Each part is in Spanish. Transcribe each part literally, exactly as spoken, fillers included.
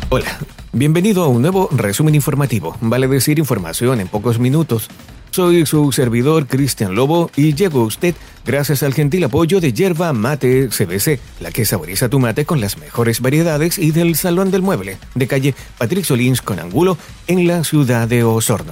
Hola, bienvenido a un nuevo resumen informativo, vale decir información en pocos minutos. Soy su servidor Cristian Lobo y llego a usted gracias al gentil apoyo de Yerba Mate C B C, la que saboriza tu mate con las mejores variedades, y del Salón del Mueble, de calle Patricio Lins con Angulo, en la ciudad de Osorno.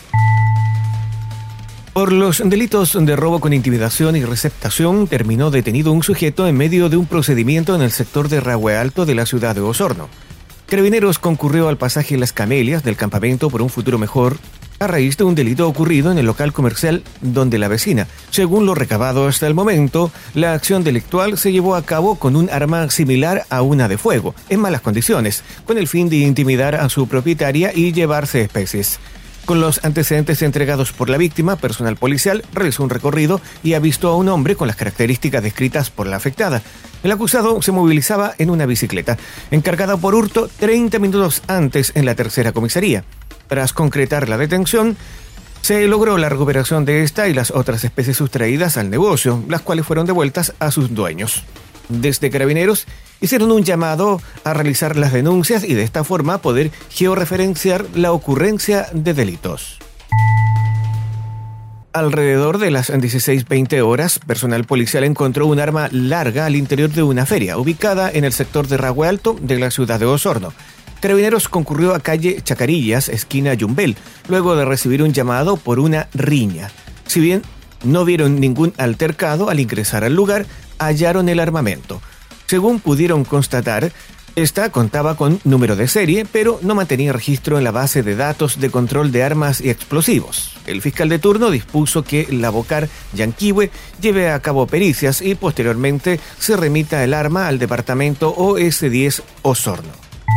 Por los delitos de robo con intimidación y receptación, terminó detenido un sujeto en medio de un procedimiento en el sector de Rahue Alto de la ciudad de Osorno. Carabineros concurrió al pasaje Las Camelias del Campamento por un Futuro Mejor a raíz de un delito ocurrido en el local comercial donde la vecina. Según lo recabado hasta el momento, la acción delictual se llevó a cabo con un arma similar a una de fuego, en malas condiciones, con el fin de intimidar a su propietaria y llevarse especies. Con los antecedentes entregados por la víctima, personal policial realizó un recorrido y avistó a un hombre con las características descritas por la afectada. El acusado se movilizaba en una bicicleta, encargada por hurto treinta minutos antes en la tercera comisaría. Tras concretar la detención, se logró la recuperación de esta y las otras especies sustraídas al negocio, las cuales fueron devueltas a sus dueños. Desde Carabineros hicieron un llamado a realizar las denuncias y de esta forma poder georreferenciar la ocurrencia de delitos. Alrededor de las dieciséis veinte horas, personal policial encontró un arma larga al interior de una feria, ubicada en el sector de Rahue Alto de la ciudad de Osorno. Carabineros concurrió a calle Chacarillas, esquina Yumbel, luego de recibir un llamado por una riña. Si bien no vieron ningún altercado, al ingresar al lugar, hallaron el armamento. Según pudieron constatar, esta contaba con número de serie, pero no mantenía registro en la base de datos de control de armas y explosivos. El fiscal de turno dispuso que la Bocar Yanquihue lleve a cabo pericias y posteriormente se remita el arma al departamento O S diez Osorno.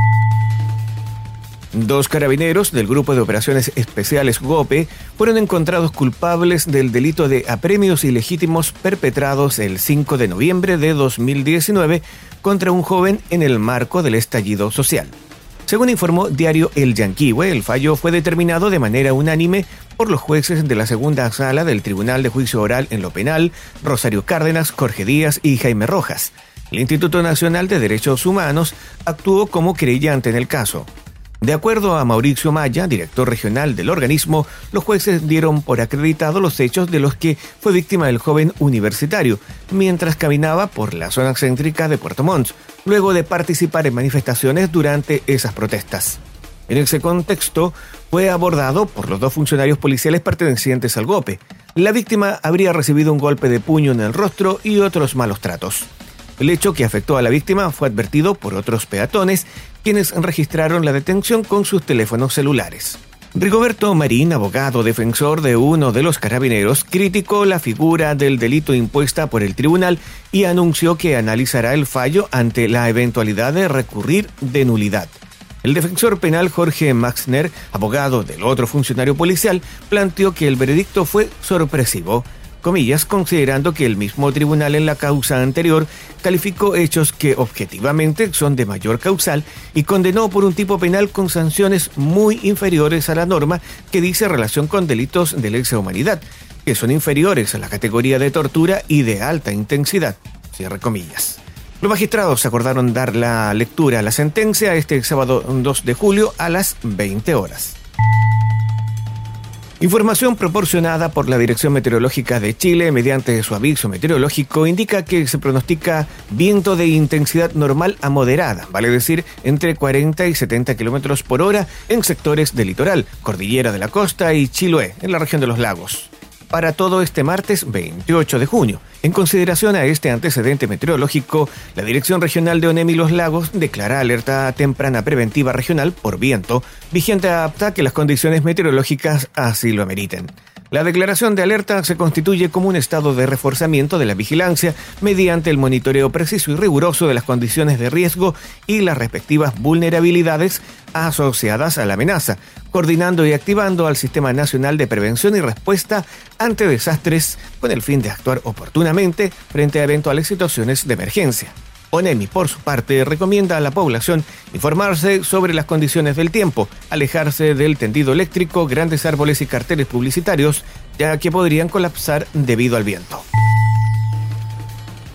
Dos carabineros del Grupo de Operaciones Especiales GOPE fueron encontrados culpables del delito de apremios ilegítimos perpetrados el cinco de noviembre de dos mil diecinueve contra un joven en el marco del estallido social. Según informó diario El Yanquihue, el fallo fue determinado de manera unánime por los jueces de la segunda sala del Tribunal de Juicio Oral en lo Penal, Rosario Cárdenas, Jorge Díaz y Jaime Rojas. El Instituto Nacional de Derechos Humanos actuó como querellante en el caso. De acuerdo a Mauricio Maya, director regional del organismo, los jueces dieron por acreditado los hechos de los que fue víctima el joven universitario, mientras caminaba por la zona céntrica de Puerto Montt, luego de participar en manifestaciones durante esas protestas. En ese contexto, fue abordado por los dos funcionarios policiales pertenecientes al GOPE. La víctima habría recibido un golpe de puño en el rostro y otros malos tratos. El hecho que afectó a la víctima fue advertido por otros peatones, quienes registraron la detención con sus teléfonos celulares. Rigoberto Marín, abogado defensor de uno de los carabineros, criticó la figura del delito impuesta por el tribunal y anunció que analizará el fallo ante la eventualidad de recurrir de nulidad. El defensor penal Jorge Maxner, abogado del otro funcionario policial, planteó que el veredicto fue sorpresivo, comillas, considerando que el mismo tribunal en la causa anterior calificó hechos que objetivamente son de mayor causal y condenó por un tipo penal con sanciones muy inferiores a la norma que dice relación con delitos de lesa humanidad, que son inferiores a la categoría de tortura y de alta intensidad, cierre comillas. Los magistrados acordaron dar la lectura a la sentencia este sábado dos de julio a las veinte horas. Información proporcionada por la Dirección Meteorológica de Chile mediante su aviso meteorológico indica que se pronostica viento de intensidad normal a moderada, vale decir entre cuarenta y setenta kilómetros por hora en sectores del litoral, Cordillera de la Costa y Chiloé, en la región de los lagos. Para todo este martes veintiocho de junio. En consideración a este antecedente meteorológico, la Dirección Regional de ONEMI Los Lagos declara alerta temprana preventiva regional por viento, vigente apta que las condiciones meteorológicas así lo ameriten. La declaración de alerta se constituye como un estado de reforzamiento de la vigilancia mediante el monitoreo preciso y riguroso de las condiciones de riesgo y las respectivas vulnerabilidades asociadas a la amenaza, coordinando y activando al Sistema Nacional de Prevención y Respuesta ante Desastres con el fin de actuar oportunamente frente a eventuales situaciones de emergencia. ONEMI, por su parte, recomienda a la población informarse sobre las condiciones del tiempo, alejarse del tendido eléctrico, grandes árboles y carteles publicitarios, ya que podrían colapsar debido al viento.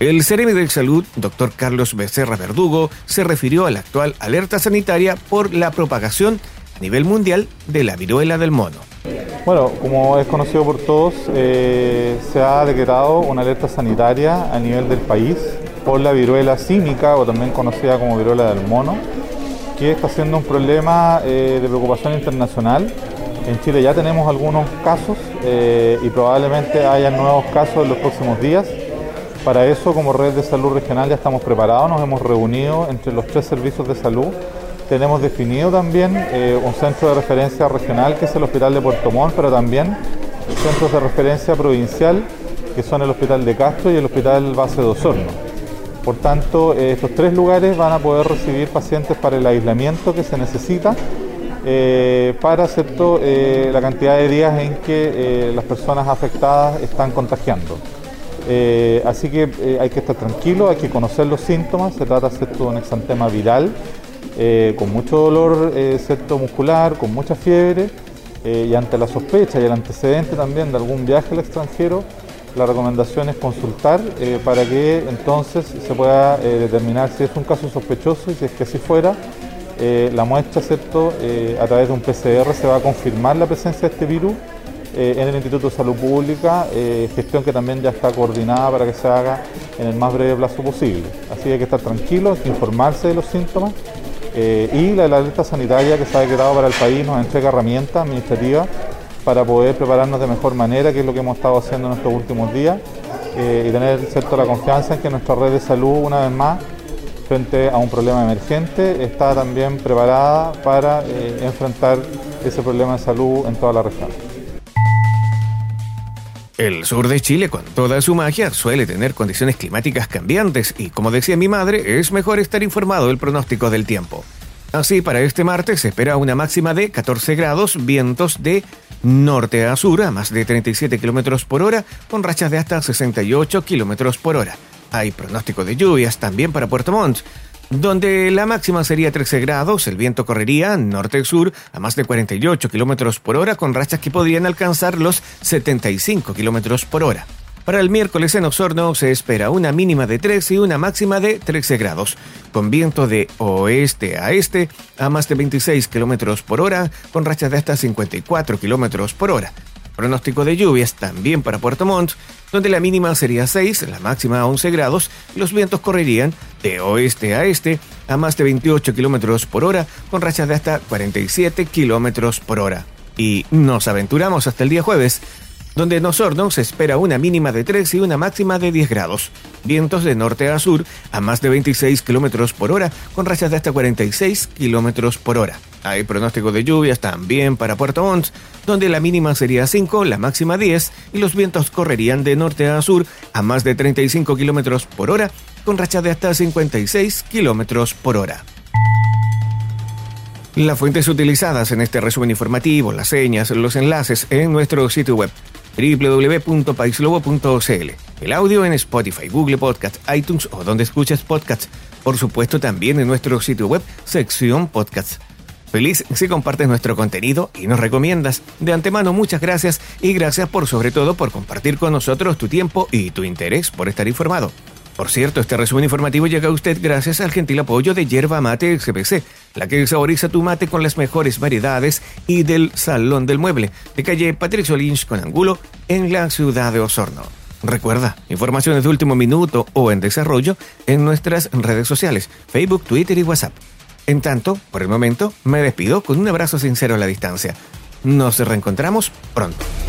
El Seremi de Salud, doctor Carlos Becerra Verdugo, se refirió a la actual alerta sanitaria por la propagación a nivel mundial de la viruela del mono. Bueno, como es conocido por todos, eh, se ha decretado una alerta sanitaria a nivel del país por la viruela símica, o también conocida como viruela del mono, que está siendo un problema eh, de preocupación internacional. En Chile ya tenemos algunos casos eh, y probablemente haya nuevos casos en los próximos días. Para eso, como Red de Salud Regional, ya estamos preparados, nos hemos reunido entre los tres servicios de salud. Tenemos definido también eh, un centro de referencia regional, que es el Hospital de Puerto Montt, pero también centros de referencia provincial, que son el Hospital de Castro y el Hospital Base de Osorno. Por tanto, eh, estos tres lugares van a poder recibir pacientes para el aislamiento que se necesita, eh, para ¿cierto? Eh, la cantidad de días en que eh, las personas afectadas están contagiando. Eh, así que eh, hay que estar tranquilo, hay que conocer los síntomas. Se trata ¿cierto? de un exantema viral, eh, con mucho dolor eh, ¿cierto? muscular, con mucha fiebre, eh, y ante la sospecha y el antecedente también de algún viaje al extranjero, la recomendación es consultar eh, para que entonces se pueda eh, determinar si es un caso sospechoso, y si es que así fuera, eh, la muestra ¿cierto? Eh, a través de un P C R se va a confirmar la presencia de este virus Eh, en el Instituto de Salud Pública, eh, gestión que también ya está coordinada para que se haga en el más breve plazo posible. Así que hay que estar tranquilos, hay que informarse de los síntomas, eh, y la, la alerta sanitaria que se ha decretado para el país nos entrega herramientas administrativas para poder prepararnos de mejor manera, que es lo que hemos estado haciendo en estos últimos días, eh, y tener ¿cierto? la confianza en que nuestra red de salud, una vez más, frente a un problema emergente, está también preparada para eh, enfrentar ese problema de salud en toda la región. El sur de Chile, con toda su magia, suele tener condiciones climáticas cambiantes y, como decía mi madre, es mejor estar informado del pronóstico del tiempo. Así, para este martes se espera una máxima de catorce grados, vientos de norte a sur a más de treinta y siete kilómetros por hora, con rachas de hasta sesenta y ocho kilómetros por hora. Hay pronóstico de lluvias también para Puerto Montt, donde la máxima sería trece grados, el viento correría norte-sur a más de cuarenta y ocho kilómetros por hora, con rachas que podrían alcanzar los setenta y cinco kilómetros por hora. Para el miércoles en Osorno se espera una mínima de trece y una máxima de trece grados, con viento de oeste a este a más de veintiséis kilómetros por hora, con rachas de hasta cincuenta y cuatro kilómetros por hora. Pronóstico de lluvias también para Puerto Montt, donde la mínima sería seis, la máxima once grados, y los vientos correrían de oeste a este a más de veintiocho kilómetros por hora, con rachas de hasta cuarenta y siete kilómetros por hora. Y nos aventuramos hasta el día jueves, donde en Osorno se espera una mínima de tres y una máxima de diez grados. Vientos de norte a sur a más de veintiséis kilómetros por hora, con rachas de hasta cuarenta y seis kilómetros por hora. Hay pronóstico de lluvias también para Puerto Montt, donde la mínima sería cinco, la máxima diez, y los vientos correrían de norte a sur a más de treinta y cinco kilómetros por hora, con rachas de hasta cincuenta y seis kilómetros por hora. Las fuentes utilizadas en este resumen informativo, las señas, los enlaces en nuestro sitio web doble u doble u doble u punto paislobo punto c l, el audio en Spotify, Google Podcast, iTunes o donde escuches podcasts, por supuesto también en nuestro sitio web, sección podcasts. Feliz si compartes nuestro contenido y nos recomiendas. De antemano, muchas gracias, y gracias por sobre todo por compartir con nosotros tu tiempo y tu interés por estar informado. Por cierto, este resumen informativo llega a usted gracias al gentil apoyo de Yerba Mate X P C, la que saboriza tu mate con las mejores variedades, y del Salón del Mueble, de calle Patricio Lynch con Angulo, en la ciudad de Osorno. Recuerda, informaciones de último minuto o en desarrollo en nuestras redes sociales, Facebook, Twitter y WhatsApp. En tanto, por el momento, me despido con un abrazo sincero a la distancia. Nos reencontramos pronto.